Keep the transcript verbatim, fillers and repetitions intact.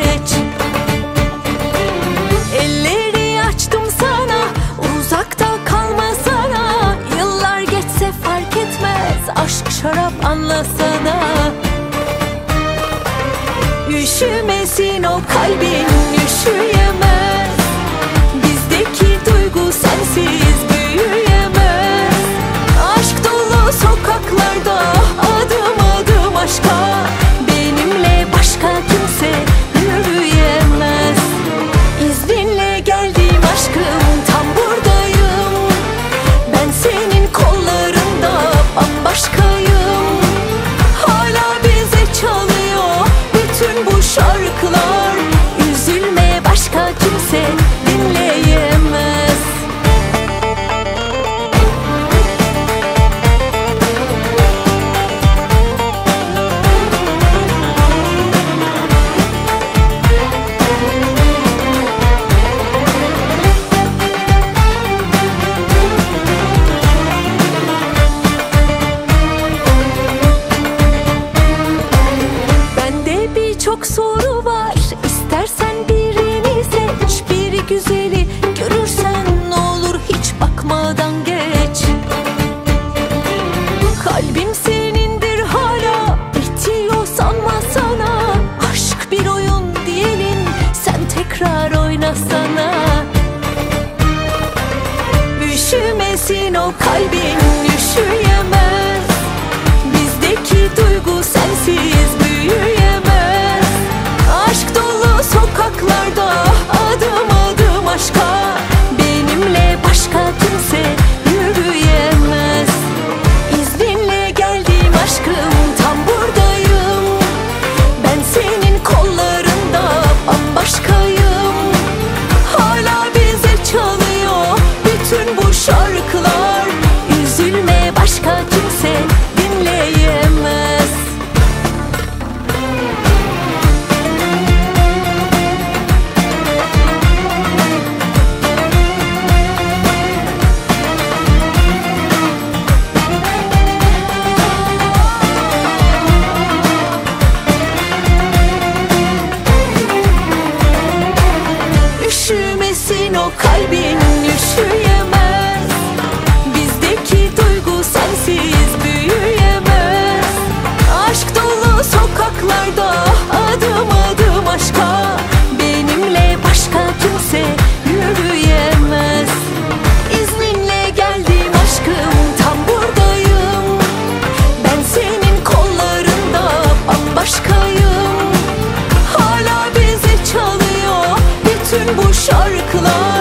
geç. Elleri açtım sana, uzakta kalma sana. Yıllar geçse fark etmez, aşk şarap anlasana. Üşümesin o kalbin, üşüyemez. Bizdeki duygu sensiz büyüyemez. Aşk dolu sokaklarda adım adım aşka. Benimle başka kimse yürüyemez. İzninle geldim aşkım, tam buradayım. Ben senin kollarında bambaşkayım. Hala bize çalıyor bütün bu şarkılar. Üzülme, başka kimse dinleyemez. Bende birçok soru var, istersen birini seç. Biri güzeli görürsen ne olur hiç bakmadan geç. Kalbim senindir hala, bitiyor sanma sana. Aşk bir oyun diyelim, sen tekrar oynasana. Üşümesin o kalbin, üşüyemez. Bizdeki duygu sensiz büyüyemez. Aşk dolu sokaklarda adım adım aşka. Benimle başka kimse yürüyemez. İzninle geldim aşkım, tam buradayım. Ben senin kollarında bambaşkayım. Hala bize çalıyor bütün bu şarkılar. Üzülme, başka kimse dinleyemez. Üşümesin o kalbin, üşüyemez. Bizdeki duygu sensiz büyüyemez. Aşk dolu sokaklarda adım adım aşka. Benimle başka kimse yürüyemez. İzninle geldim aşkım, tam buradayım. Ben senin kollarında bambaşkayım. Hala bize çalıyor bütün bu şarkılar.